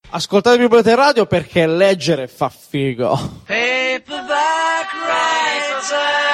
Ascoltate il Biblioteca Radio perché leggere fa figo. Paperback writer.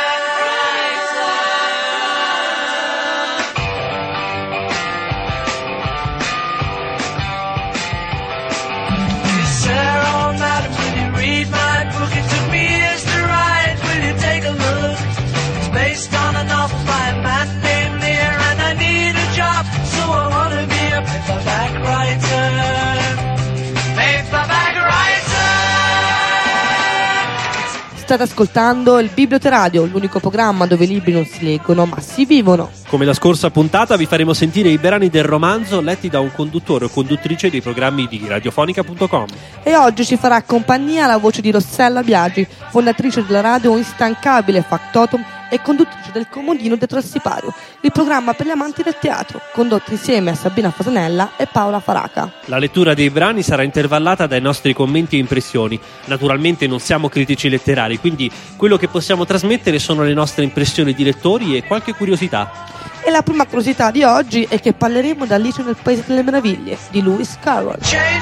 State ascoltando il Biblioteca Radio, l'unico programma dove i libri non si leggono ma si vivono. Come la scorsa puntata vi faremo sentire i brani del romanzo letti da un conduttore o conduttrice dei programmi di radiofonica.com. E oggi ci farà compagnia la voce di Rossella Biagi, fondatrice della radio instancabile Factotum e conduttrice del Comodino dietro al sipario, il programma per gli amanti del teatro, condotto insieme a Sabina Fasanella e Paola Faraca. La lettura dei brani sarà intervallata dai nostri commenti e impressioni. Naturalmente non siamo critici letterari, quindi quello che possiamo trasmettere sono le nostre impressioni di lettori e qualche curiosità. E la prima curiosità di oggi è che parleremo di Alice nel Paese delle Meraviglie, di Lewis Carroll.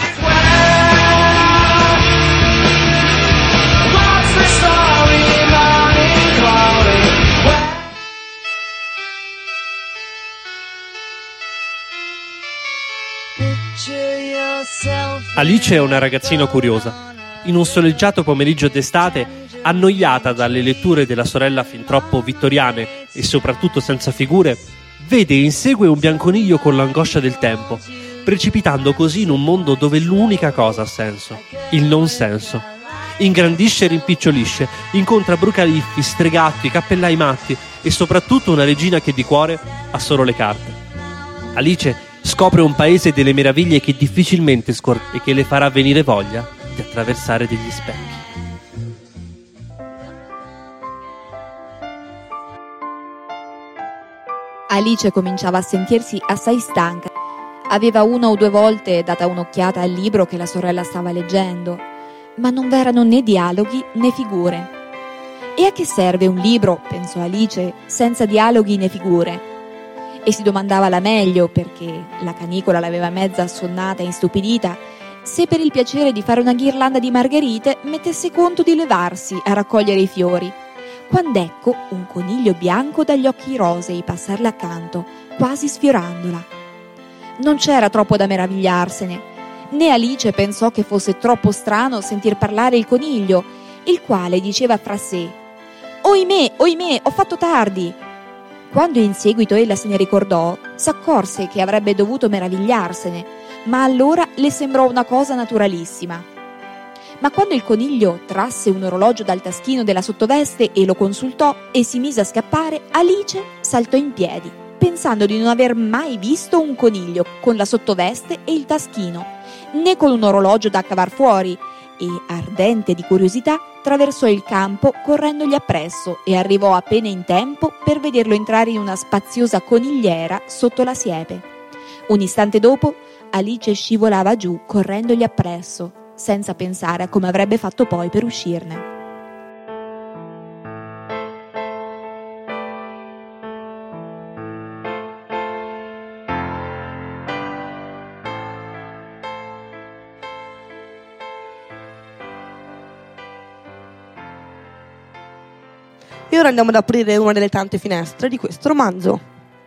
Alice è una ragazzina curiosa. In un soleggiato pomeriggio d'estate, annoiata dalle letture della sorella fin troppo vittoriane e soprattutto senza figure, vede e insegue un bianconiglio con l'angoscia del tempo, precipitando così in un mondo dove l'unica cosa ha senso, il non senso. Ingrandisce e rimpicciolisce, incontra brucaliffi, stregatti, cappellai matti e soprattutto una regina che di cuore ha solo le carte. Alice scopre un paese delle meraviglie che difficilmente scorderà e che le farà venire voglia di attraversare degli specchi. Alice cominciava a sentirsi assai stanca. Aveva una o due volte data un'occhiata al libro che la sorella stava leggendo, ma non v'erano né dialoghi né figure. E a che serve un libro, pensò Alice, senza dialoghi né figure? E si domandava la meglio, perché la canicola l'aveva mezza assonnata e istupidita, se per il piacere di fare una ghirlanda di margherite mettesse conto di levarsi a raccogliere i fiori, quand'ecco un coniglio bianco dagli occhi rosei passarle accanto, quasi sfiorandola. Non c'era troppo da meravigliarsene, né Alice pensò che fosse troppo strano sentir parlare il coniglio, il quale diceva fra sé: «Oimè, oimè, ho fatto tardi!» Quando in seguito ella se ne ricordò, s'accorse che avrebbe dovuto meravigliarsene, ma allora le sembrò una cosa naturalissima. Ma quando il coniglio trasse un orologio dal taschino della sottoveste e lo consultò e si mise a scappare, Alice saltò in piedi, pensando di non aver mai visto un coniglio con la sottoveste e il taschino, né con un orologio da cavar fuori, e, ardente di curiosità, attraversò il campo correndogli appresso e arrivò appena in tempo per vederlo entrare in una spaziosa conigliera sotto la siepe. Un istante dopo Alice scivolava giù correndogli appresso, senza pensare a come avrebbe fatto poi per uscirne. E ora andiamo ad aprire una delle tante finestre di questo romanzo.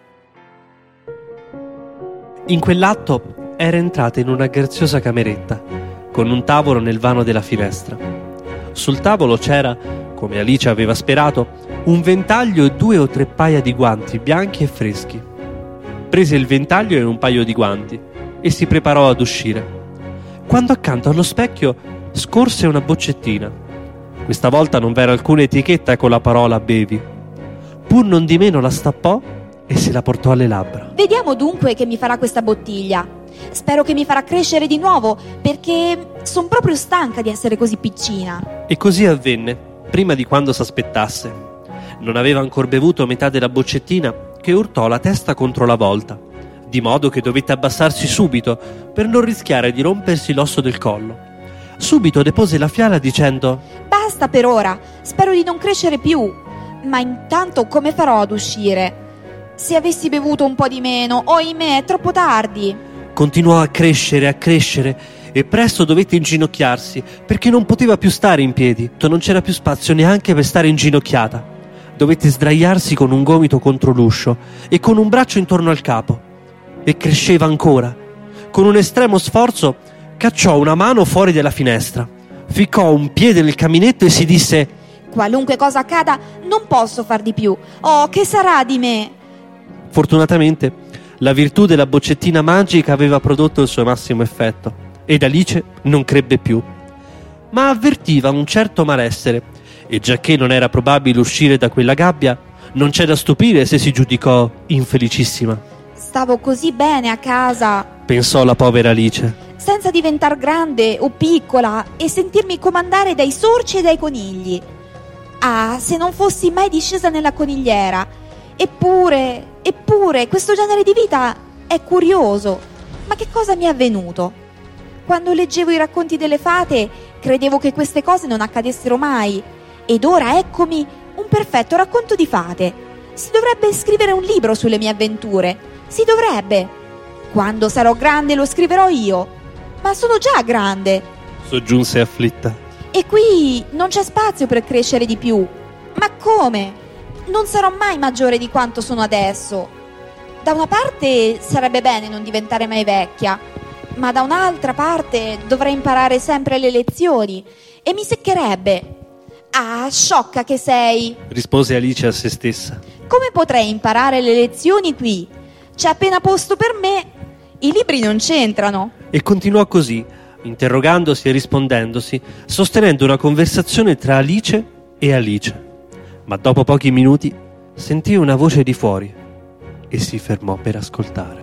In quell'atto era entrata in una graziosa cameretta, con un tavolo nel vano della finestra. Sul tavolo c'era, come Alice aveva sperato, un ventaglio e 2 o 3 paia di guanti bianchi e freschi. Prese il ventaglio e un paio di guanti e si preparò ad uscire, quando accanto allo specchio scorse una boccettina. Questa volta non v'era alcuna etichetta con la parola bevi. Pur non di meno la stappò e se la portò alle labbra. Vediamo dunque che mi farà questa bottiglia. Spero che mi farà crescere di nuovo, perché sono proprio stanca di essere così piccina. E così avvenne, prima di quando s'aspettasse. Non aveva ancor bevuto metà della boccettina che urtò la testa contro la volta, di modo che dovette abbassarsi subito per non rischiare di rompersi l'osso del collo. Subito depose la fiala dicendo: «Basta per ora, spero di non crescere più. Ma intanto come farò ad uscire? Se avessi bevuto un po' di meno, ohimè, è troppo tardi!» Continuò a crescere e presto dovette inginocchiarsi perché non poteva più stare in piedi. Non c'era più spazio neanche per stare inginocchiata. Dovette sdraiarsi con un gomito contro l'uscio e con un braccio intorno al capo. E cresceva ancora. Con un estremo sforzo cacciò una mano fuori dalla finestra, ficcò un piede nel caminetto e si disse: qualunque cosa accada, non posso far di più. Oh, che sarà di me? Fortunatamente, la virtù della boccettina magica aveva prodotto il suo massimo effetto, ed Alice non crebbe più. Ma avvertiva un certo malessere, e giacché non era probabile uscire da quella gabbia, non c'è da stupire se si giudicò infelicissima. Stavo così bene a casa, Pensò la povera Alice. senza diventar grande o piccola e sentirmi comandare dai sorci e dai conigli. Ah, se non fossi mai discesa nella conigliera. Eppure, questo genere di vita è curioso. Ma che cosa mi è avvenuto? Quando leggevo i racconti delle fate, credevo che queste cose non accadessero mai. Ed ora eccomi un perfetto racconto di fate. Si dovrebbe scrivere un libro sulle mie avventure. Si dovrebbe. Quando sarò grande lo scriverò io. Ma sono già grande. Soggiunse afflitta. E qui non c'è spazio per crescere di più. Ma come? Non sarò mai maggiore di quanto sono adesso. Da una parte sarebbe bene non diventare mai vecchia, ma da un'altra parte dovrei imparare sempre le lezioni e mi seccherebbe. Ah, sciocca che sei! Rispose Alice a se stessa. Come potrei imparare le lezioni qui? C'è appena posto per me. I libri non c'entrano. E continuò così, interrogandosi e rispondendosi, sostenendo una conversazione tra Alice e Alice. Ma dopo pochi minuti sentì una voce di fuori e si fermò per ascoltare.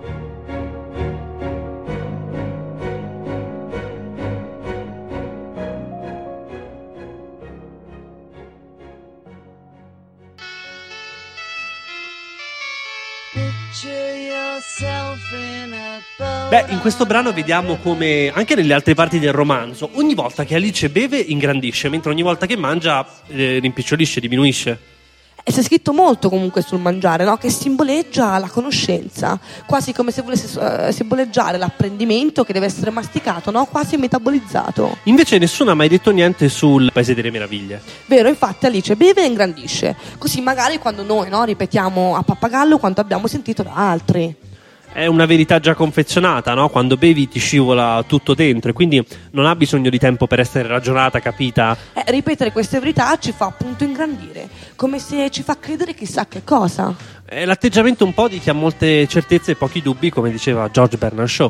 Beh, in questo brano vediamo come, anche nelle altre parti del romanzo, ogni volta che Alice beve ingrandisce, mentre ogni volta che mangia rimpicciolisce, diminuisce. E c'è scritto molto comunque sul mangiare, no? Che simboleggia la conoscenza, quasi come se volesse simboleggiare l'apprendimento che deve essere masticato, no? Quasi metabolizzato. Invece nessuno ha mai detto niente sul Paese delle Meraviglie. Vero, infatti Alice beve e ingrandisce, così magari quando noi, no, ripetiamo a pappagallo quanto abbiamo sentito da altri. È una verità già confezionata, no? Quando bevi ti scivola tutto dentro e quindi non ha bisogno di tempo per essere ragionata, capita. Ripetere queste verità ci fa appunto ingrandire, come se ci fa credere chissà che cosa. È l'atteggiamento un po' di chi ha molte certezze e pochi dubbi, come diceva George Bernard Shaw.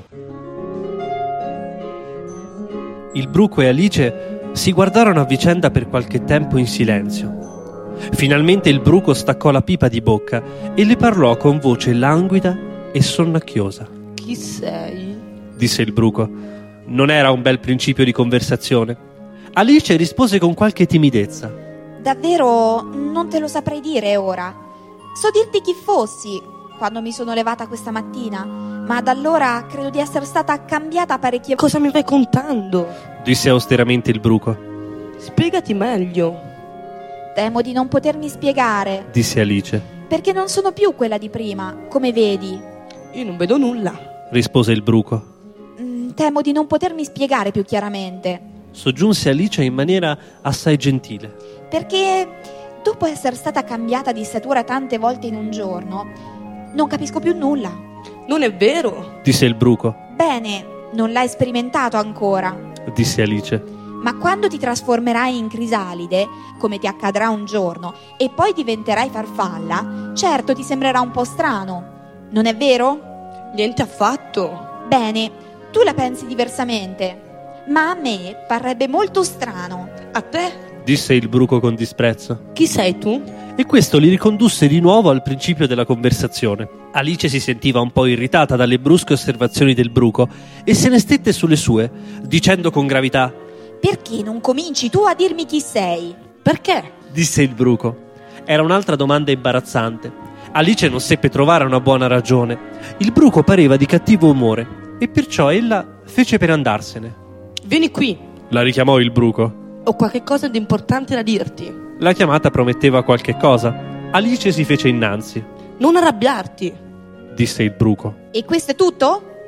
Il bruco e Alice si guardarono a vicenda per qualche tempo in silenzio. Finalmente il bruco staccò la pipa di bocca e le parlò con voce languida e sonnacchiosa. Chi sei? Disse il bruco. Non era un bel principio di conversazione. Alice rispose con qualche timidezza. Davvero non te lo saprei dire ora. So dirti chi fossi quando mi sono levata questa mattina, ma da allora credo di essere stata cambiata parecchie volte. Cosa mi vai contando? Disse austeramente il bruco. Spiegati meglio. Temo di non potermi spiegare, Disse Alice. perché non sono più quella di prima, come vedi. Io non vedo nulla. Rispose il bruco. Temo di non potermi spiegare più chiaramente, Soggiunse Alice in maniera assai gentile. perché dopo essere stata cambiata di statura tante volte in un giorno, non capisco più nulla. Non è vero. Disse il bruco. Bene, non l'hai sperimentato ancora, Disse Alice. ma quando ti trasformerai in crisalide, come ti accadrà un giorno, e poi diventerai farfalla, certo ti sembrerà un po' strano. Non è vero? Niente affatto. Bene, tu la pensi diversamente, ma a me parrebbe molto strano. A te? Disse il bruco con disprezzo. Chi sei tu? E questo li ricondusse di nuovo al principio della conversazione. Alice si sentiva un po' irritata dalle brusche osservazioni del bruco e se ne stette sulle sue, dicendo con gravità: Perché non cominci tu a dirmi chi sei? Perché? Disse il bruco. Era un'altra domanda imbarazzante. Alice non seppe trovare una buona ragione. Il bruco pareva di cattivo umore e perciò ella fece per andarsene. Vieni qui. La richiamò il bruco. Ho qualche cosa di importante da dirti. La chiamata prometteva qualche cosa. Alice si fece innanzi. Non arrabbiarti. Disse il bruco. E questo è tutto?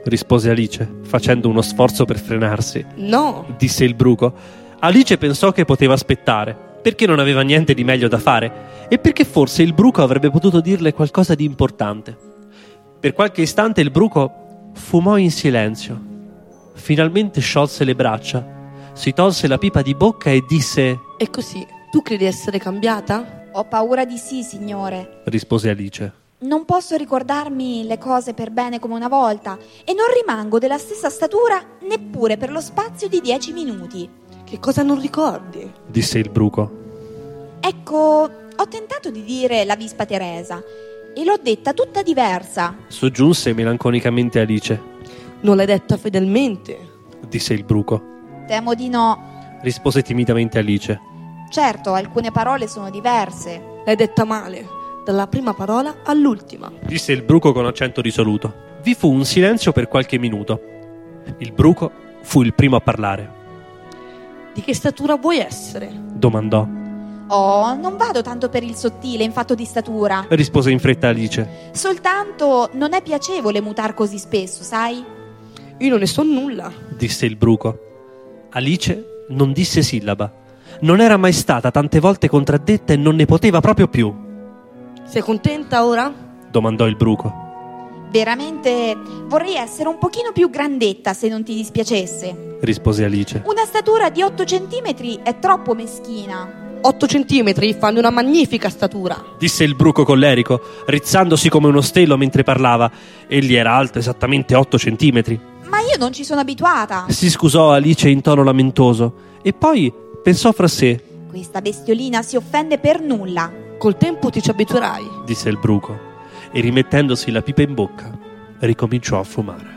rispose Alice, facendo uno sforzo per frenarsi. No, Disse il bruco. Alice pensò che poteva aspettare, perché non aveva niente di meglio da fare e perché forse il bruco avrebbe potuto dirle qualcosa di importante. Per qualche istante il bruco fumò in silenzio. Finalmente sciolse le braccia, si tolse la pipa di bocca e disse: è così. Tu credi essere cambiata? Ho paura di sì, signore. rispose Alice. Non posso ricordarmi le cose per bene come una volta e non rimango della stessa statura neppure per lo spazio di 10 minuti. Che cosa non ricordi? Disse il bruco. Ecco, ho tentato di dire la Vispa Teresa e l'ho detta tutta diversa. Soggiunse melanconicamente Alice. Non l'hai detta fedelmente? Disse il bruco. Temo di no. Rispose timidamente Alice. Certo, alcune parole sono diverse. L'hai detta male, dalla prima parola all'ultima. Disse il bruco con accento risoluto. Vi fu un silenzio per qualche minuto. Il bruco fu il primo a parlare. Di che statura vuoi essere? Domandò. Oh, non vado tanto per il sottile in fatto di statura. Rispose in fretta Alice. Soltanto non è piacevole mutar così spesso, sai? Io non ne so nulla. Disse il bruco. Alice non disse sillaba. Non era mai stata tante volte contraddetta e non ne poteva proprio più. Sei contenta ora? Domandò il bruco. Veramente vorrei essere un pochino più grandetta se non ti dispiacesse. Rispose Alice. Una statura di 8 centimetri è troppo meschina. 8 centimetri fanno una magnifica statura. Disse il bruco collerico, rizzandosi come uno stelo mentre parlava. Egli era alto esattamente 8 centimetri. Ma io non ci sono abituata. Si scusò Alice in tono lamentoso e poi pensò fra sé. Questa bestiolina si offende per nulla. Col tempo ti ci abituerai. Disse il bruco e rimettendosi la pipa in bocca ricominciò a fumare.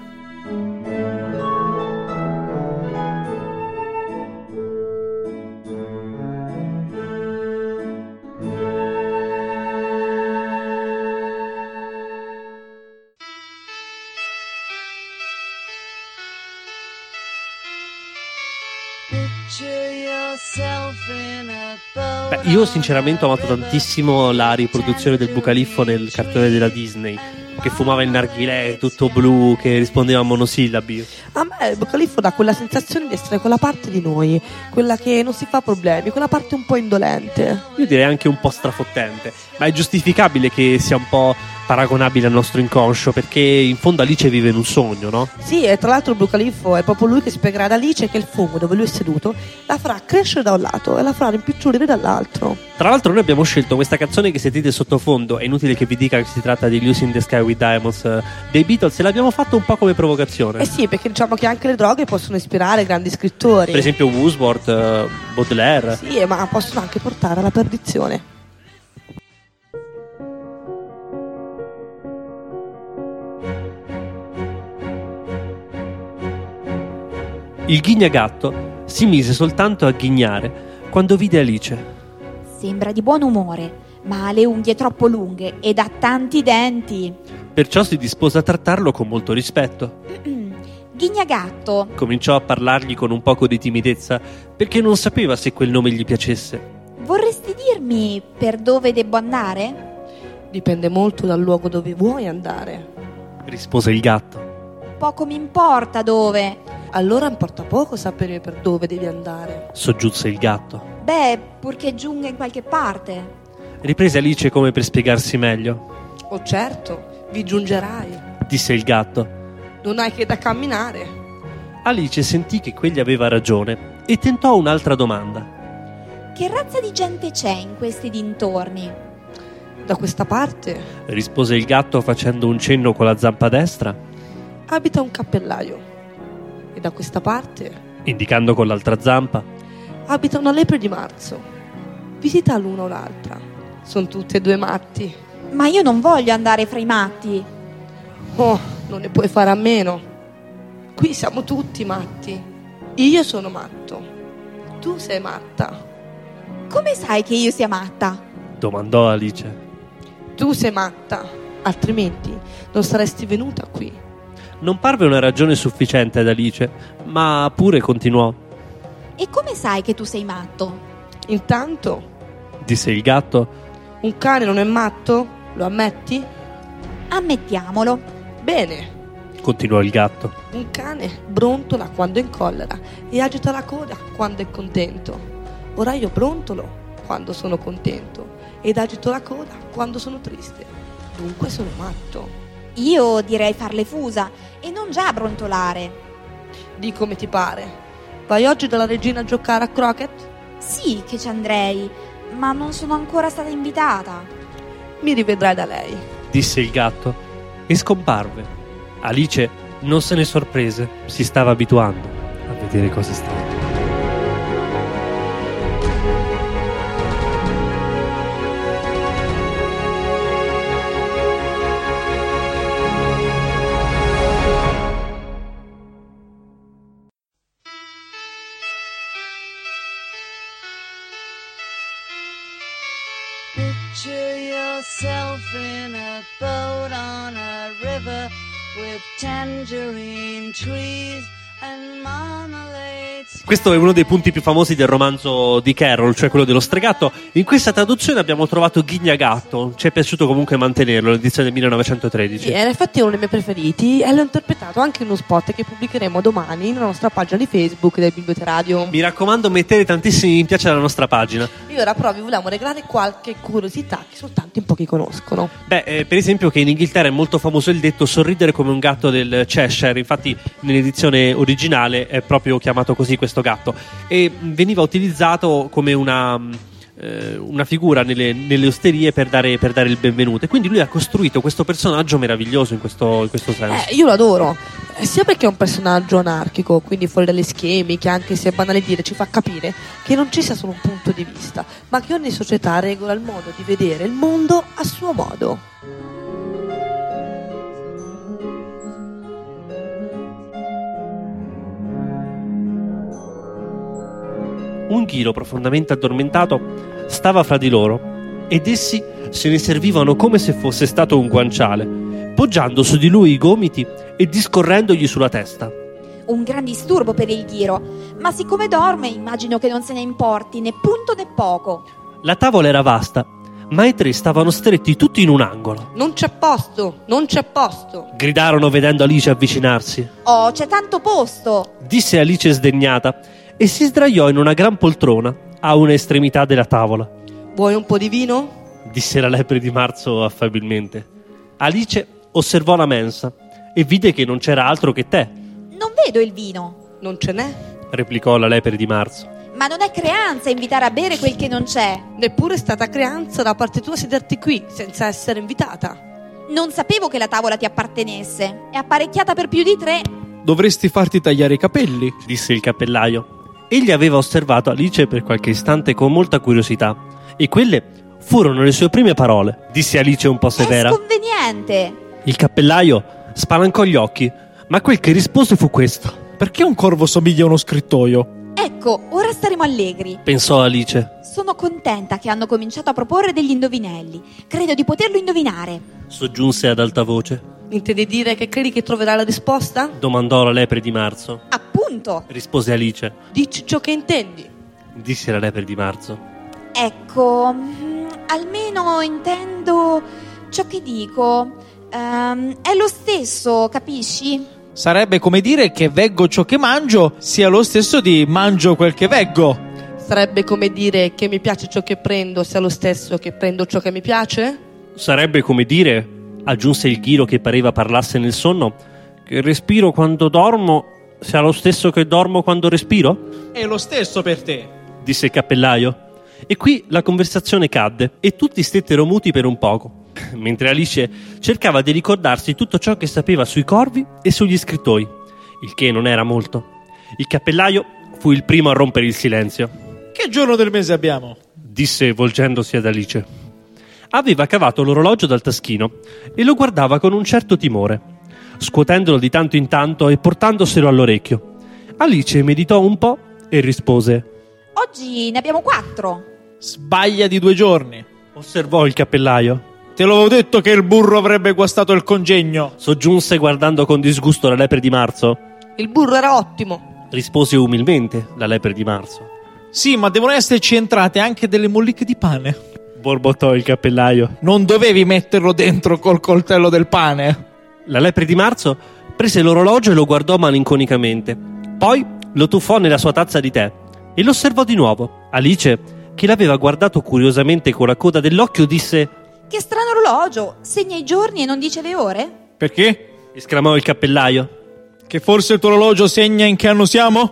Beh, io sinceramente ho amato tantissimo la riproduzione del Bucaliffo nel cartone della Disney, che fumava il narghilè tutto blu, che rispondeva a monosillabi. A me il Bucaliffo dà quella sensazione di essere quella parte di noi, quella che non si fa problemi, quella parte un po' indolente. Io direi anche un po' strafottente, ma è giustificabile che sia un po' paragonabile al nostro inconscio, perché in fondo Alice vive in un sogno, no? Sì, e tra l'altro il Bucaliffo è proprio lui che spiegherà ad Alice che il fungo dove lui è seduto la farà crescere da un lato e la farà rimpicciolire dall'altro. Tra l'altro noi abbiamo scelto questa canzone che sentite sottofondo, è inutile che vi dica che si tratta di Lucy in the Sky with Diamonds dei Beatles, e l'abbiamo fatto un po' come provocazione. Eh sì, perché diciamo che anche le droghe possono ispirare grandi scrittori. Per esempio Wordsworth, Baudelaire. Sì, ma possono anche portare alla perdizione. Il ghignagatto si mise soltanto a ghignare quando vide Alice. Sembra di buon umore, ma ha le unghie troppo lunghe ed ha tanti denti. Perciò si dispose a trattarlo con molto rispetto. Ghignagatto, Cominciò a parlargli con un poco di timidezza, perché non sapeva se quel nome gli piacesse. vorresti dirmi per dove debbo andare? Dipende molto dal luogo dove vuoi andare. Rispose il gatto. Poco mi importa dove. Allora importa poco sapere per dove devi andare. Soggiunse il gatto. Beh, purché giunga in qualche parte. Riprese Alice come per spiegarsi meglio. Oh certo, vi giungerai. Disse il gatto. Non hai che da camminare. Alice sentì che quegli aveva ragione e tentò un'altra domanda. Che razza di gente c'è in questi dintorni? Da questa parte Rispose il gatto facendo un cenno con la zampa destra, abita un cappellaio. E da questa parte indicando con l'altra zampa. abita una lepre di marzo. Visita l'una o l'altra. Sono tutte e due matti. Ma io non voglio andare fra i matti. Oh, non ne puoi fare a meno. Qui siamo tutti matti. Io sono matto. Tu sei matta. Come sai che io sia matta? Domandò Alice. Tu sei matta. Altrimenti non saresti venuta qui. Non parve una ragione sufficiente ad Alice, ma pure continuò. E come sai che tu sei matto? Intanto, Disse il gatto. un cane non è matto? Lo ammetti? Ammettiamolo. Bene. continuò il gatto. Un cane brontola quando è in collera e agita la coda quando è contento. Ora io brontolo quando sono contento ed agito la coda quando sono triste. Dunque sono matto. Io direi farle fusa e non già brontolare. Di come ti pare. Vai oggi dalla regina a giocare a croquet? Sì che ci andrei, ma non sono ancora stata invitata. Mi rivedrai da lei. Disse il gatto e scomparve. Alice non se ne sorprese, si stava abituando a vedere cose strane. Picture yourself in a boat on a river with tangerine trees and marmalades. Questo è uno dei punti più famosi del romanzo di Carroll, cioè quello dello stregatto. In questa traduzione abbiamo trovato Ghignagatto. Ci è piaciuto comunque mantenerlo, l'edizione del 1913. Sì, in effetti è uno dei miei preferiti e l'ho interpretato anche in uno spot che pubblicheremo domani nella nostra pagina di Facebook del Bibliote Radio. Mi raccomando, mettete tantissimi mi piace alla nostra pagina. E ora però vi volevamo regalare qualche curiosità che soltanto in pochi conoscono. Per esempio che in Inghilterra è molto famoso il detto sorridere come un gatto del Cheshire. Infatti nell'edizione originale è proprio chiamato così questo gatto, e veniva utilizzato come una figura nelle osterie per dare il benvenuto, e quindi lui ha costruito questo personaggio meraviglioso in questo senso. Io lo adoro, sia perché è un personaggio anarchico, quindi fuori dalle schemi, che anche se è banale dire ci fa capire che non ci sia solo un punto di vista, ma che ogni società regola il modo di vedere il mondo a suo modo. Un ghiro profondamente addormentato stava fra di loro ed essi se ne servivano come se fosse stato un guanciale, poggiando su di lui i gomiti e discorrendogli sulla testa. Un gran disturbo per il ghiro, ma siccome dorme immagino che non se ne importi né punto né poco. La tavola era vasta, ma i tre stavano stretti tutti in un angolo. Non c'è posto, non c'è posto. Gridarono vedendo Alice avvicinarsi. Oh, c'è tanto posto! Disse Alice sdegnata e si sdraiò in una gran poltrona a una estremità della tavola. Vuoi un po' di vino? Disse la lepre di marzo affabilmente. Alice osservò la mensa e vide che non c'era altro che tè. Non vedo il vino. Non ce n'è? Replicò la lepre di marzo. Ma non è creanza invitare a bere quel che non c'è. Neppure è stata creanza da parte tua sederti qui senza essere invitata. Non sapevo che la tavola ti appartenesse. È apparecchiata per più di 3. Dovresti farti tagliare i capelli. Disse il cappellaio. Egli aveva osservato Alice per qualche istante con molta curiosità, e quelle furono le sue prime parole. Disse Alice un po' severa. È sconveniente. Il cappellaio spalancò gli occhi, ma quel che rispose fu questo. Perché un corvo somiglia a uno scrittoio? Ecco, ora staremo allegri. Pensò Alice. Sono contenta che hanno cominciato a proporre degli indovinelli. Credo di poterlo indovinare. Soggiunse ad alta voce. Intendi dire che credi che troverai la risposta? Domandò la lepre di marzo. Appunto. Rispose Alice. Dici ciò che intendi. Disse la lepre di marzo. Ecco, almeno intendo ciò che dico. È lo stesso, capisci? Sarebbe come dire che veggo ciò che mangio sia lo stesso di mangio quel che veggo. Sarebbe come dire che mi piace ciò che prendo sia lo stesso che prendo ciò che mi piace? Sarebbe come dire, aggiunse il ghiro che pareva parlasse nel sonno, che respiro quando dormo sia lo stesso che dormo quando respiro? È lo stesso per te, disse il cappellaio. E qui la conversazione cadde e tutti stettero muti per un poco, mentre Alice cercava di ricordarsi tutto ciò che sapeva sui corvi e sugli scrittoi, il che non era molto. Il cappellaio fu il primo a rompere il silenzio. Che giorno del mese abbiamo? Disse volgendosi ad Alice. Aveva cavato l'orologio dal taschino e lo guardava con un certo timore, scuotendolo di tanto in tanto e portandoselo all'orecchio. Alice meditò un po' e rispose: Oggi ne abbiamo 4. Sbaglia di 2 giorni. Osservò il cappellaio. Te l'avevo detto che il burro avrebbe guastato il congegno. Soggiunse guardando con disgusto la lepre di marzo. Il burro era ottimo. Rispose umilmente la lepre di marzo. Sì, ma devono esserci entrate anche delle molliche di pane. Borbottò il cappellaio. Non dovevi metterlo dentro col coltello del pane. La lepre di marzo Prese l'orologio e lo guardò malinconicamente. Poi lo tuffò nella sua tazza di tè e lo osservò di nuovo. Alice, che l'aveva guardato curiosamente con la coda dell'occhio, disse: Che strano orologio, segna i giorni e non dice le ore? Perché? esclamò il cappellaio. Che forse il tuo orologio segna in che anno siamo?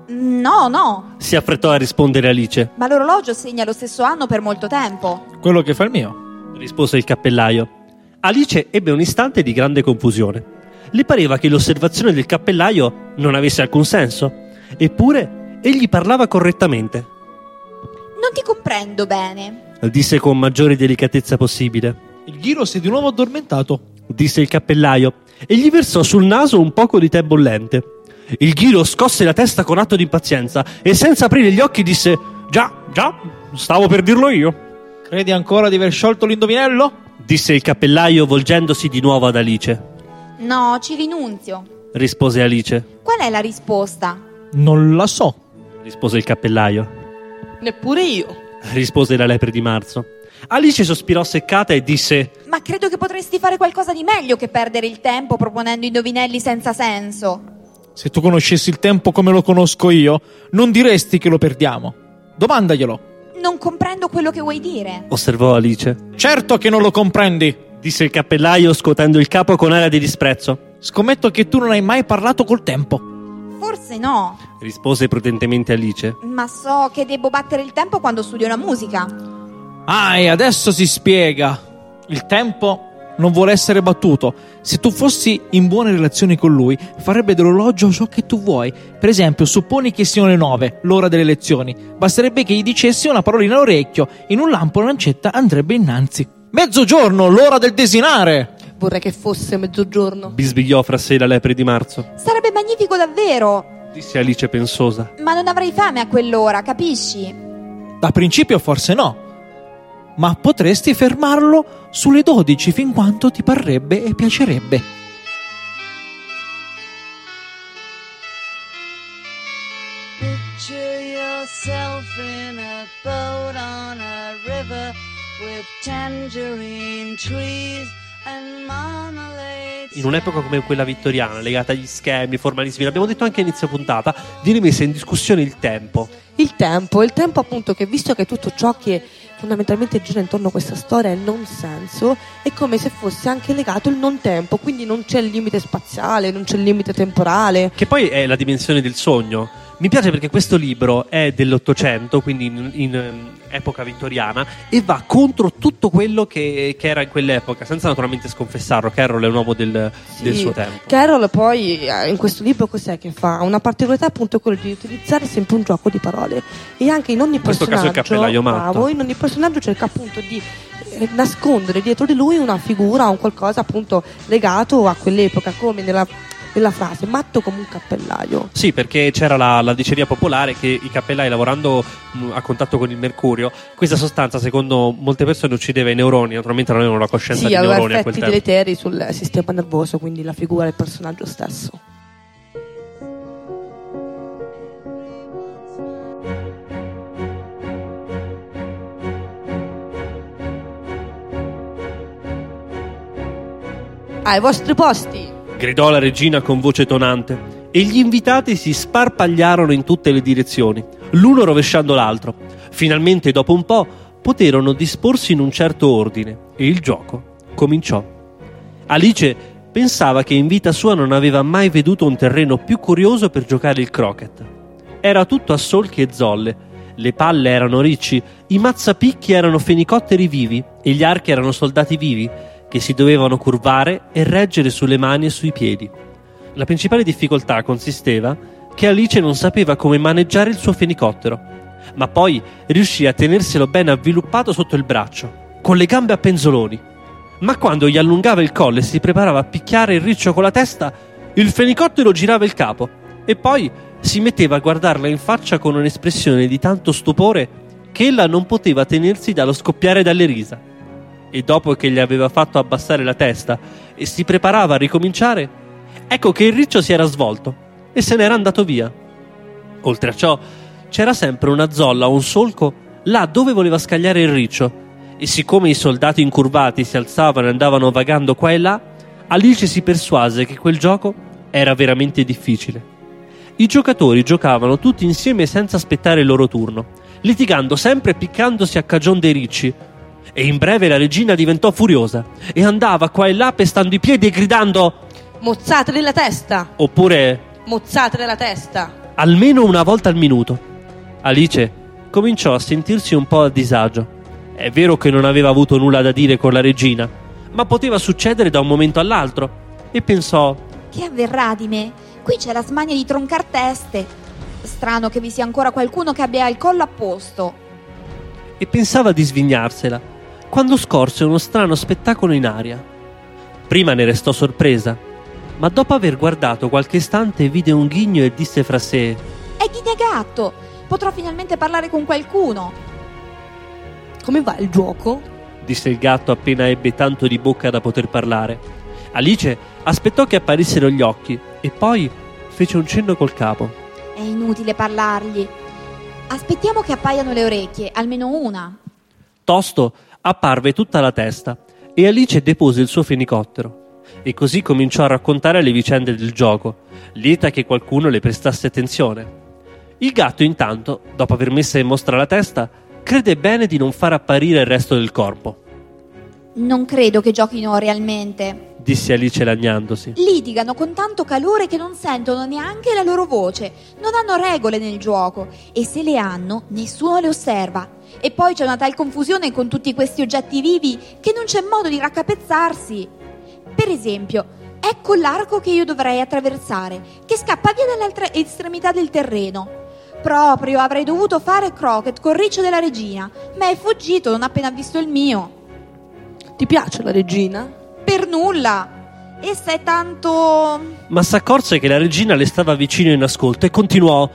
No, Si affrettò a rispondere Alice. ma l'orologio segna lo stesso anno per molto tempo. Quello che fa il mio. Rispose il cappellaio. Alice ebbe un istante di grande confusione. Le pareva che l'osservazione del cappellaio non avesse alcun senso. Eppure egli parlava correttamente. Non ti comprendo bene. Disse con maggiore delicatezza possibile. Il ghiro si è di nuovo addormentato. Disse il cappellaio e gli versò sul naso un poco di tè bollente. Il ghiro scosse la testa con atto di impazienza e senza aprire gli occhi disse: Già, stavo per dirlo io. Credi ancora di aver sciolto l'indovinello? Disse il cappellaio volgendosi di nuovo ad Alice. No, ci rinunzio. Rispose Alice. Qual è la risposta? Non la so. Rispose il cappellaio. Neppure io. Rispose la lepre di marzo. Alice sospirò seccata e disse: Ma credo che potresti fare qualcosa di meglio che perdere il tempo proponendo indovinelli senza senso. Se tu conoscessi il tempo come lo conosco io, non diresti che lo perdiamo. Domandaglielo. Non comprendo quello che vuoi dire. Osservò Alice. Certo che non lo comprendi. Disse il cappellaio scuotendo il capo con aria di disprezzo. Scommetto che tu non hai mai parlato col tempo. Forse no, Rispose prudentemente Alice. ma so che devo battere il tempo quando studio la musica. Ah, e adesso si spiega. Il tempo non vuole essere battuto. Se tu fossi in buone relazioni con lui, farebbe dell'orologio ciò che tu vuoi. Per esempio, supponi che siano le 9, l'ora delle lezioni. Basterebbe che gli dicessi una parolina all'orecchio. In un lampo la lancetta andrebbe innanzi. Mezzogiorno, l'ora del desinare. Vorrei che fosse mezzogiorno. Bisbigliò fra sé la lepre di marzo. Sarebbe magnifico davvero, Disse Alice pensosa. ma non avrei fame a quell'ora, capisci? Da principio forse no. Ma potresti fermarlo sulle 12 fin quanto ti parrebbe e piacerebbe. Picture yourself in a boat on a river with tangerine trees and marmalade. In un'epoca come quella vittoriana, legata agli schemi, formalismi, l'abbiamo detto anche a inizio puntata, viene messa in discussione il tempo. Il tempo appunto, che visto che tutto ciò che fondamentalmente gira intorno a questa storia è non senso, è come se fosse anche legato il non tempo, quindi non c'è il limite spaziale, non c'è il limite temporale. Che poi è la dimensione del sogno. Mi piace perché questo libro è dell'Ottocento, quindi in epoca vittoriana, e va contro tutto quello che era in quell'epoca, senza naturalmente sconfessarlo. Carroll è un uomo del suo tempo. Carroll poi in questo libro cos'è che fa? Una particolarità appunto quella di utilizzare sempre un gioco di parole, e anche in ogni In questo caso personaggio, il cappellaio matto. bravo, in ogni personaggio cerca appunto di nascondere dietro di lui una figura, un qualcosa appunto legato a quell'epoca, come nella frase matto come un cappellaio. Sì, perché c'era la diceria popolare che i cappellai, lavorando a contatto con il mercurio, questa sostanza secondo molte persone uccideva i neuroni. Naturalmente non avevano la coscienza Sì, di aveva neuroni a quel effetti tempo. deleteri sul sistema nervoso, quindi la figura del personaggio stesso. Ai vostri posti! Gridò la regina con voce tonante, e gli invitati si sparpagliarono in tutte le direzioni, l'uno rovesciando l'altro. Finalmente, dopo un po', poterono disporsi in un certo ordine e il gioco cominciò. Alice pensava che in vita sua non aveva mai veduto un terreno più curioso per giocare il croquet. Era tutto a solchi e zolle, le palle erano ricci, i mazzapicchi erano fenicotteri vivi e gli archi erano soldati vivi che si dovevano curvare e reggere sulle mani e sui piedi. La principale difficoltà consisteva che Alice non sapeva come maneggiare il suo fenicottero, ma poi riuscì a tenerselo ben avviluppato sotto il braccio, con le gambe a penzoloni. Ma quando gli allungava il collo e si preparava a picchiare il riccio con la testa, il fenicottero girava il capo e poi si metteva a guardarla in faccia con un'espressione di tanto stupore che ella non poteva tenersi dallo scoppiare dalle risa. E dopo che gli aveva fatto abbassare la testa e si preparava a ricominciare, ecco che il riccio si era svolto e se n'era andato via. Oltre a ciò, c'era sempre una zolla o un solco là dove voleva scagliare il riccio, e siccome i soldati incurvati si alzavano e andavano vagando qua e là, Alice si persuase che quel gioco Era veramente difficile. I giocatori giocavano tutti insieme senza aspettare il loro turno, litigando sempre e piccandosi a cagion dei ricci. E in breve la regina diventò furiosa e andava qua e là pestando i piedi e gridando: Mozzatele la testa! oppure Mozzatele la testa! almeno una volta al minuto. Alice cominciò a sentirsi un po' a disagio. È vero che non aveva avuto nulla da dire con la regina, ma poteva succedere da un momento all'altro, e pensò: Che avverrà di me? Qui c'è la smania di troncar teste. Strano che vi sia ancora qualcuno che abbia il collo a posto. e pensava di svignarsela, quando scorse uno strano spettacolo in aria. Prima ne restò sorpresa, ma dopo aver guardato qualche istante vide un ghigno e disse fra sé: È Ghignagatto! Potrò finalmente parlare con qualcuno. Come va il gioco? disse il gatto appena ebbe tanto di bocca da poter parlare. Alice aspettò che apparissero gli occhi e poi fece un cenno col capo. È inutile parlargli. Aspettiamo che appaiano le orecchie, almeno una. Tosto apparve tutta la testa e Alice depose il suo fenicottero e così cominciò a raccontare le vicende del gioco, lieta che qualcuno le prestasse attenzione. Il gatto intanto, dopo aver messa in mostra la testa, crede bene di non far apparire il resto del corpo, Non credo che giochino realmente. disse Alice lagnandosi. Litigano con tanto calore che non sentono neanche la loro voce. Non hanno regole nel gioco e se le hanno, nessuno le osserva. E poi c'è una tal confusione con tutti questi oggetti vivi che non c'è modo di raccapezzarsi. Per esempio, ecco l'arco che io dovrei attraversare, che scappa via dall'altra estremità del terreno. Proprio avrei dovuto fare croquet col riccio della regina, ma è fuggito non appena visto il mio. Ti piace la regina? Per nulla. Essa è tanto Ma s'accorse che la regina le stava vicino in ascolto e continuò: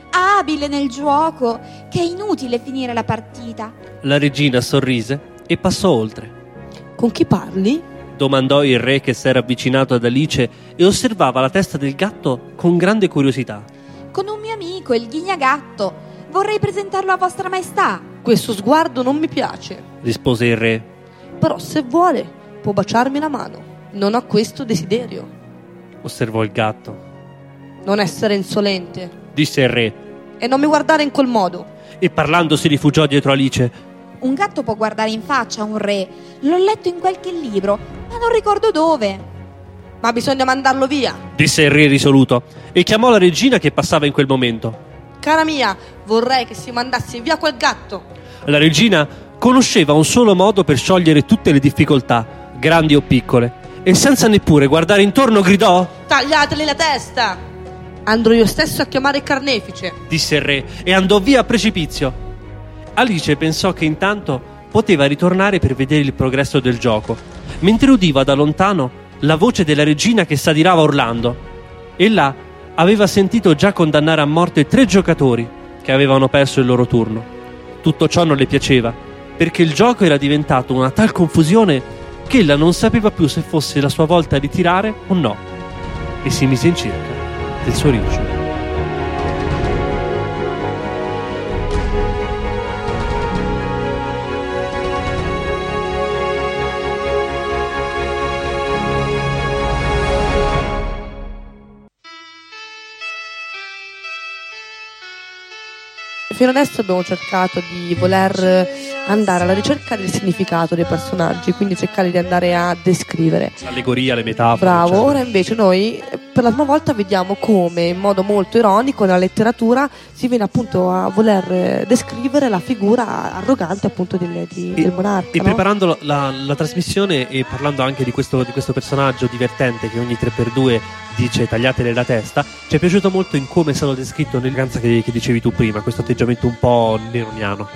abile nel gioco che è inutile finire la partita. La regina sorrise e passò oltre. Con chi parli? Domandò il re che s'era avvicinato ad Alice e osservava la testa del gatto con grande curiosità. Con un mio amico, il Ghignagatto. Vorrei presentarlo a vostra maestà. Questo sguardo non mi piace. Rispose il re. Però se vuole può baciarmi la mano. Non ho questo desiderio. Osservò il gatto. Non essere insolente. Disse il re E non mi guardare in quel modo. e parlando si rifugiò dietro Alice. Un gatto può guardare in faccia a un re. L'ho letto in qualche libro, ma non ricordo dove. Ma bisogna mandarlo via. Disse il re risoluto e chiamò la regina che passava in quel momento. Cara mia, vorrei che si mandasse via quel gatto. La regina conosceva un solo modo per sciogliere tutte le difficoltà, grandi o piccole, e senza neppure guardare intorno gridò: Tagliateli la testa. Andrò io stesso a chiamare il carnefice. disse il re e andò via a precipizio. Alice pensò che intanto poteva ritornare per vedere il progresso del gioco, mentre udiva da lontano la voce della regina che s'adirava urlando. Ella aveva sentito già condannare a morte 3 giocatori che avevano perso il loro turno. Tutto ciò non le piaceva, perché il gioco era diventato una tal confusione che ella non sapeva più se fosse la sua volta di tirare o no, e si mise in cerca del suo riccio. Fino adesso abbiamo cercato di voler andare alla ricerca del significato dei personaggi, quindi cercare di andare a descrivere. Allegoria, le metafore. Bravo, eccetera. ora invece noi per la prima volta vediamo come in modo molto ironico nella letteratura si viene appunto a voler descrivere la figura arrogante appunto del monarca. E no? preparando la trasmissione e parlando anche di questo personaggio divertente che ogni 3x2 dice tagliatele la testa, ci è piaciuto molto in come è stato descritto nell'eleganza che dicevi tu prima, questo atteggiamento un po' neroniano.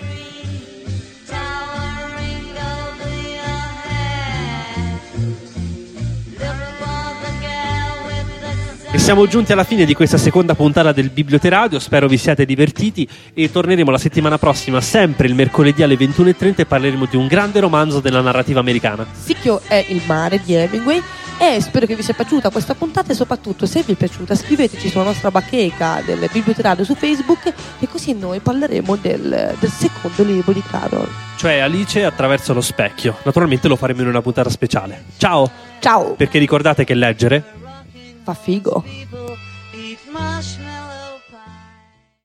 Towering over your head. Look for the girl with the E siamo giunti alla fine di questa seconda puntata del Biblioteradio, spero vi siate divertiti e torneremo la settimana prossima, sempre il mercoledì alle 21:30 e parleremo di un grande romanzo della narrativa americana. Sicchio è il mare di Hemingway e spero che vi sia piaciuta questa puntata e soprattutto se vi è piaciuta scriveteci sulla nostra bacheca del Biblioteradio su Facebook e così noi parleremo del secondo libro di Carol. Cioè Alice attraverso lo specchio. Naturalmente lo faremo in una puntata speciale. Ciao! Ciao! Perché ricordate che leggere Fa figo. People eat marshmallows.